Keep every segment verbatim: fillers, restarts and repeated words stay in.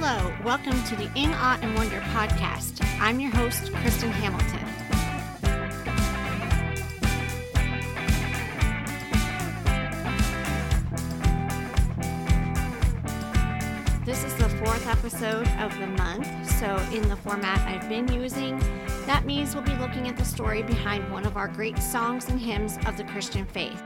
Hello, welcome to the In Awe and Wonder podcast. I'm your host, Kristen Hamilton. This is the fourth episode of the month, so in the format I've been using, that means we'll be looking at the story behind one of our great songs and hymns of the Christian faith.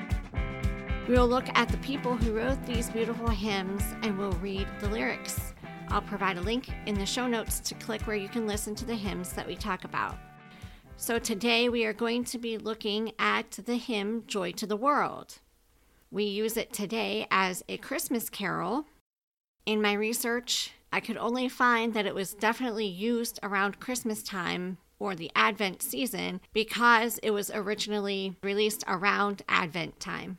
We will look at the people who wrote these beautiful hymns and we'll read the lyrics. I'll provide a link in the show notes to click where you can listen to the hymns that we talk about. So today we are going to be looking at the hymn Joy to the World. We use it today as a Christmas carol. In my research, I could only find that it was definitely used around Christmas time or the Advent season because it was originally released around Advent time.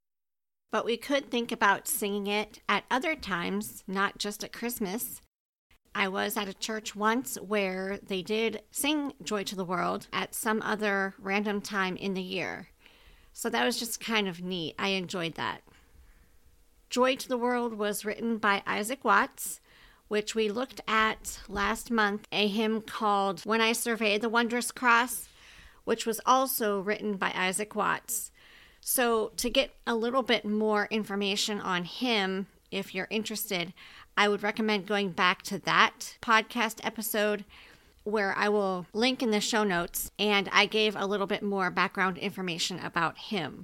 But we could think about singing it at other times, not just at Christmas. I was at a church once where they did sing Joy to the World at some other random time in the year. So that was just kind of neat. I enjoyed that. Joy to the World was written by Isaac Watts, which we looked at last month, a hymn called When I Survey the Wondrous Cross, which was also written by Isaac Watts. So to get a little bit more information on him, if you're interested, I would recommend going back to that podcast episode where I will link in the show notes, and I gave a little bit more background information about him.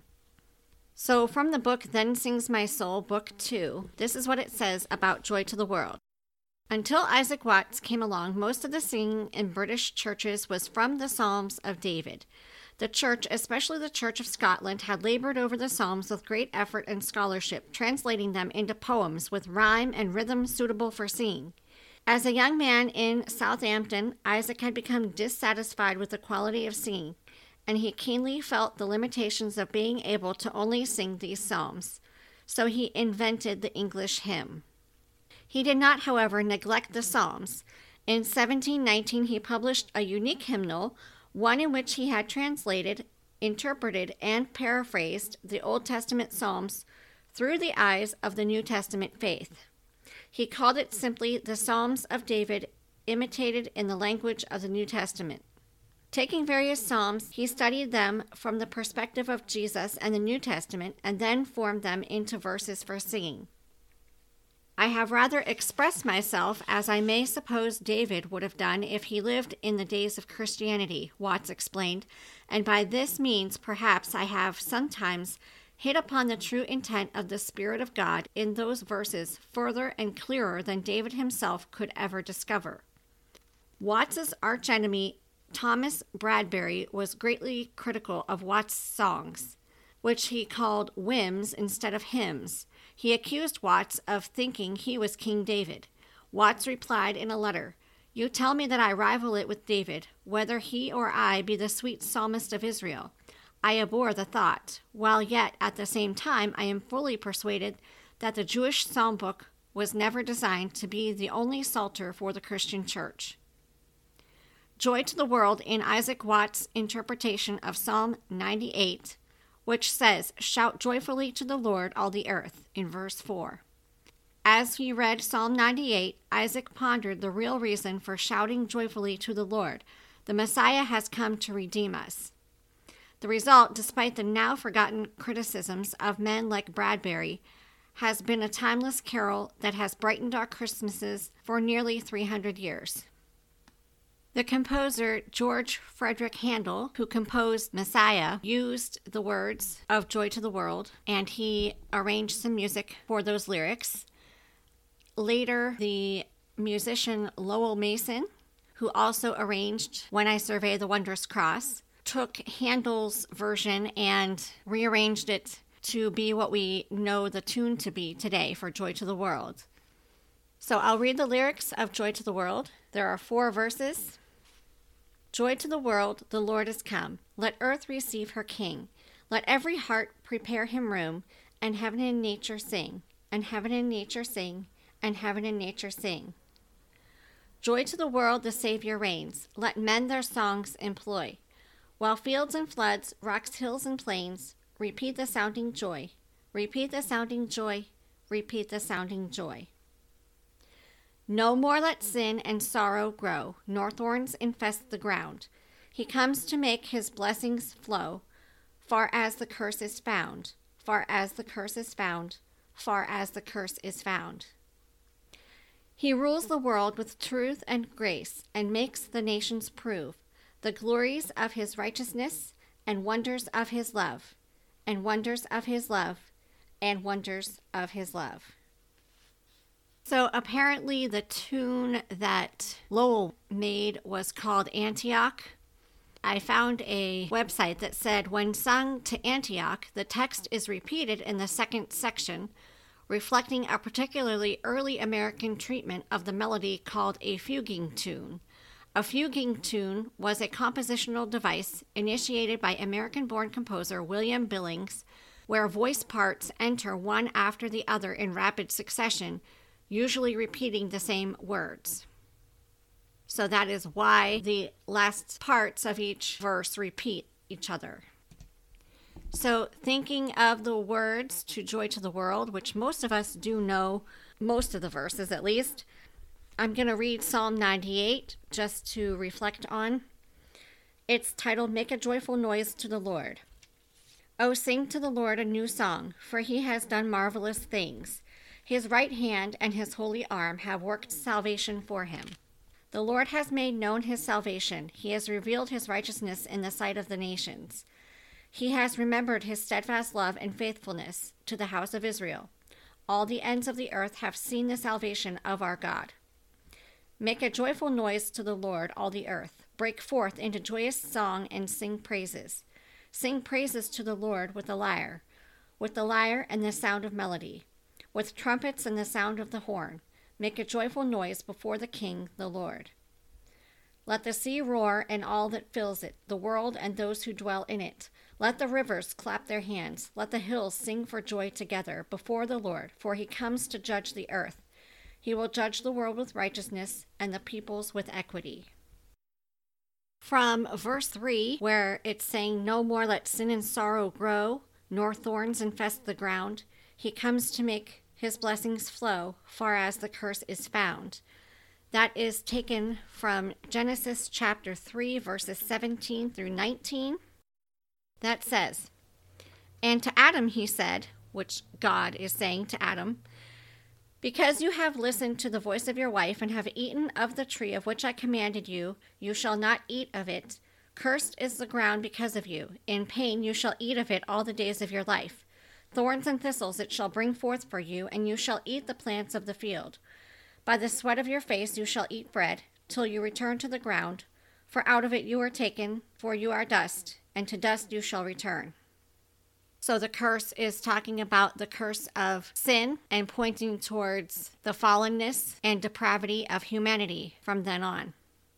So from the book Then Sings My Soul, Book two, this is what it says about Joy to the World. Until Isaac Watts came along, most of the singing in British churches was from the Psalms of David. The church, especially the Church of Scotland, had labored over the Psalms with great effort and scholarship, translating them into poems with rhyme and rhythm suitable for singing. As a young man in Southampton, Isaac had become dissatisfied with the quality of singing, and he keenly felt the limitations of being able to only sing these psalms. So he invented the English hymn. He did not, however, neglect the psalms. In seventeen nineteen, he published a unique hymnal, one in which he had translated, interpreted, and paraphrased the Old Testament Psalms through the eyes of the New Testament faith. He called it simply the Psalms of David, imitated in the language of the New Testament. Taking various psalms, he studied them from the perspective of Jesus and the New Testament, and then formed them into verses for singing. I have rather expressed myself as I may suppose David would have done if he lived in the days of Christianity, Watts explained, and by this means perhaps I have sometimes hit upon the true intent of the Spirit of God in those verses further and clearer than David himself could ever discover. Watts's archenemy, Thomas Bradbury, was greatly critical of Watts' songs, which he called whims instead of hymns. He accused Watts of thinking he was King David. Watts replied in a letter, "You tell me that I rival it with David, whether he or I be the sweet psalmist of Israel. I abhor the thought, while yet at the same time I am fully persuaded that the Jewish psalm book was never designed to be the only psalter for the Christian church." Joy to the World in Isaac Watts' interpretation of Psalm ninety-eight, which says, "Shout joyfully to the Lord, all the earth," in verse four. As he read Psalm ninety-eight, Isaac pondered the real reason for shouting joyfully to the Lord. The Messiah has come to redeem us. The result, despite the now forgotten criticisms of men like Bradbury, has been a timeless carol that has brightened our Christmases for nearly three hundred years. The composer George Frederick Handel, who composed Messiah, used the words of Joy to the World, and he arranged some music for those lyrics. Later, the musician Lowell Mason, who also arranged When I Survey the Wondrous Cross, took Handel's version and rearranged it to be what we know the tune to be today for Joy to the World. So I'll read the lyrics of Joy to the World. There are four verses. Joy to the world, the Lord is come. Let earth receive her King. Let every heart prepare him room, and heaven and nature sing, and heaven and nature sing, and heaven and nature sing. Joy to the world, the Savior reigns. Let men their songs employ. While fields and floods, rocks, hills, and plains, repeat the sounding joy. Repeat the sounding joy. Repeat the sounding joy. No more let sin and sorrow grow, nor thorns infest the ground. He comes to make his blessings flow, far as the curse is found, far as the curse is found, far as the curse is found. He rules the world with truth and grace, and makes the nations prove the glories of his righteousness, and wonders of his love, and wonders of his love, and wonders of his love. So apparently the tune that Lowell made was called Antioch. I found a website that said when sung to Antioch, the text is repeated in the second section, reflecting a particularly early American treatment of the melody called a fuguing tune. A fuguing tune was a compositional device initiated by American-born composer William Billings, where voice parts enter one after the other in rapid succession, usually repeating the same words. So that is why the last parts of each verse repeat each other. So thinking of the words to Joy to the World, which most of us do know most of the verses at least, I'm going to read Psalm ninety-eight just to reflect on. It's titled, Make a Joyful Noise to the Lord. Oh, sing to the Lord a new song, for he has done marvelous things. His right hand and his holy arm have worked salvation for him. The Lord has made known his salvation. He has revealed his righteousness in the sight of the nations. He has remembered his steadfast love and faithfulness to the house of Israel. All the ends of the earth have seen the salvation of our God. Make a joyful noise to the Lord, all the earth. Break forth into joyous song and sing praises. Sing praises to the Lord with the lyre, with the lyre and the sound of melody, with trumpets and the sound of the horn. Make a joyful noise before the King, the Lord. Let the sea roar and all that fills it, the world and those who dwell in it. Let the rivers clap their hands. Let the hills sing for joy together before the Lord, for he comes to judge the earth. He will judge the world with righteousness and the peoples with equity. From verse three, where it's saying, No more let sin and sorrow grow, nor thorns infest the ground. He comes to make his blessings flow, far as the curse is found. That is taken from Genesis chapter three, verses seventeen through nineteen. That says, And to Adam he said, which God is saying to Adam, Because you have listened to the voice of your wife and have eaten of the tree of which I commanded you, you shall not eat of it. Cursed is the ground because of you. In pain you shall eat of it all the days of your life. Thorns and thistles it shall bring forth for you, and you shall eat the plants of the field. By the sweat of your face you shall eat bread, till you return to the ground. For out of it you are taken, for you are dust, and to dust you shall return. So the curse is talking about the curse of sin and pointing towards the fallenness and depravity of humanity from then on.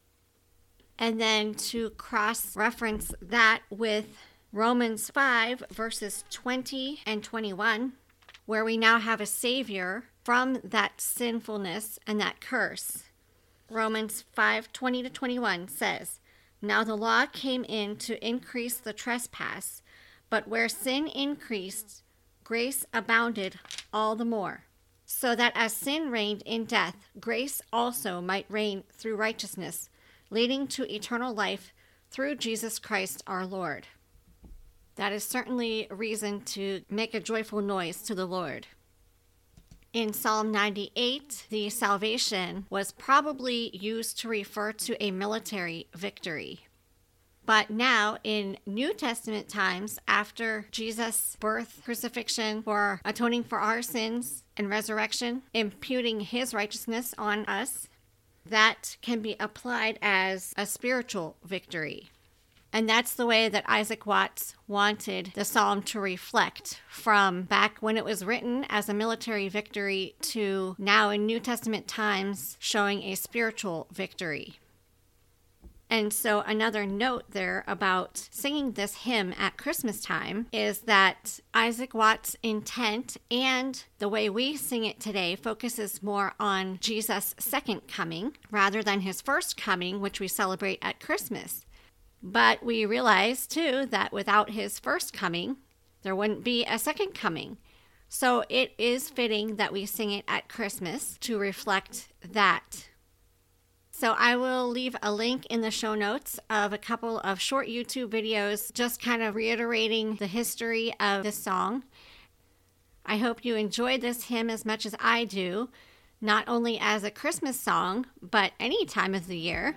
And then to cross-reference that with Romans five, verses twenty and twenty-one, where we now have a Savior from that sinfulness and that curse. Romans five, twenty to twenty-one says, Now the law came in to increase the trespass, but where sin increased, grace abounded all the more, so that as sin reigned in death, grace also might reign through righteousness, leading to eternal life through Jesus Christ our Lord. That is certainly a reason to make a joyful noise to the Lord. In Psalm ninety-eight, the salvation was probably used to refer to a military victory. But now, in New Testament times, after Jesus' birth, crucifixion, for atoning for our sins, and resurrection, imputing his righteousness on us, that can be applied as a spiritual victory. And that's the way that Isaac Watts wanted the psalm to reflect, from back when it was written as a military victory to now in New Testament times showing a spiritual victory. And so another note there about singing this hymn at Christmas time is that Isaac Watts' intent and the way we sing it today focuses more on Jesus' second coming rather than his first coming, which we celebrate at Christmas. But we realize, too, that without his first coming, there wouldn't be a second coming. So it is fitting that we sing it at Christmas to reflect that. So I will leave a link in the show notes of a couple of short YouTube videos just kind of reiterating the history of this song. I hope you enjoyed this hymn as much as I do, not only as a Christmas song, but any time of the year.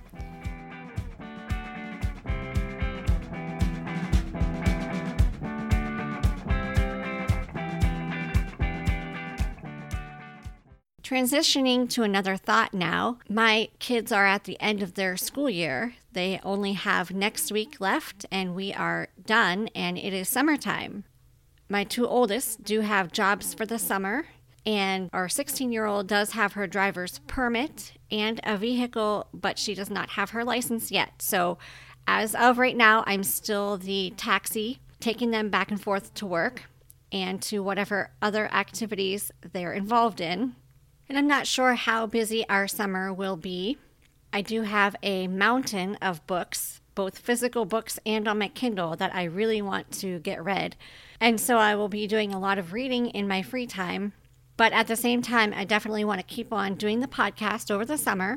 Transitioning to another thought now, my kids are at the end of their school year. They only have next week left and we are done, and it is summertime. My two oldest do have jobs for the summer, and our sixteen-year-old does have her driver's permit and a vehicle, but she does not have her license yet. So as of right now, I'm still the taxi, taking them back and forth to work and to whatever other activities they're involved in. And I'm not sure how busy our summer will be. I do have a mountain of books, both physical books and on my Kindle, that I really want to get read. And so I will be doing a lot of reading in my free time. But at the same time, I definitely want to keep on doing the podcast over the summer.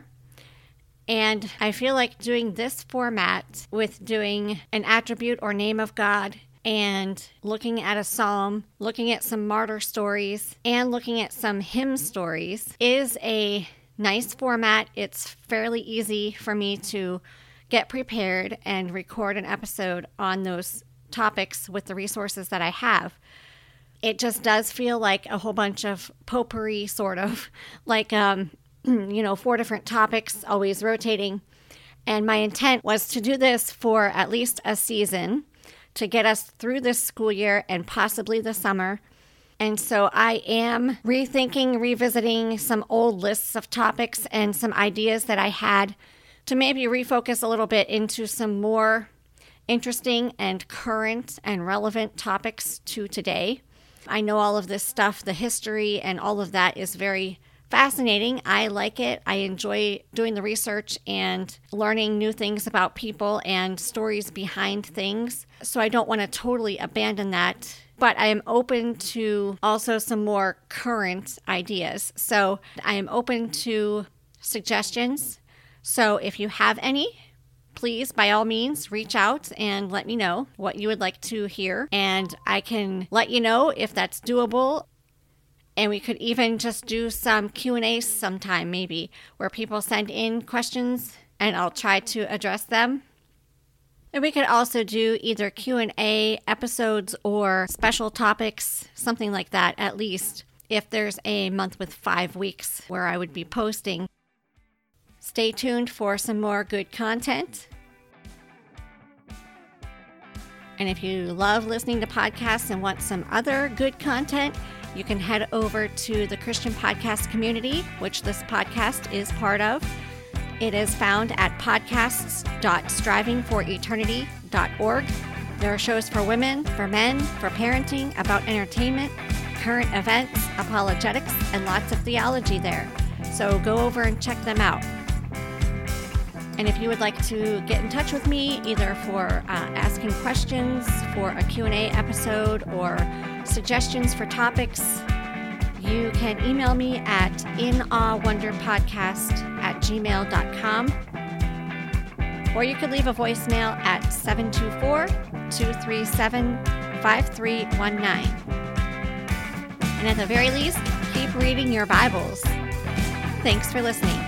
And I feel like doing this format with doing an attribute or name of God and looking at a psalm, looking at some martyr stories, and looking at some hymn stories is a nice format. It's fairly easy for me to get prepared and record an episode on those topics with the resources that I have. It just does feel like a whole bunch of potpourri, sort of, like, um, you know, four different topics, always rotating. And my intent was to do this for at least a season, to get us through this school year and possibly the summer. And so I am rethinking, revisiting some old lists of topics and some ideas that I had to maybe refocus a little bit into some more interesting and current and relevant topics to today. I know all of this stuff, the history and all of that is very fascinating. I like it. I enjoy doing the research and learning new things about people and stories behind things. So I don't want to totally abandon that, but I am open to also some more current ideas. So I am open to suggestions. So if you have any, please, by all means, reach out and let me know what you would like to hear. And I can let you know if that's doable. And we could even just do some Q and A's sometime, maybe, where people send in questions and I'll try to address them. And we could also do either Q and A episodes or special topics, something like that, at least, if there's a month with five weeks where I would be posting. Stay tuned for some more good content. And if you love listening to podcasts and want some other good content, you can head over to the Christian Podcast Community, which this podcast is part of. It is found at podcasts dot striving for eternity dot org. There are shows for women, for men, for parenting, about entertainment, current events, apologetics, and lots of theology there. So go over and check them out. And if you would like to get in touch with me, either for uh, asking questions for a Q and A episode or suggestions for topics, you can email me at inawewonderpodcast at gmail dot com. Or you could leave a voicemail at seven two four, two three seven, five three one nine. And at the very least, keep reading your Bibles. Thanks for listening.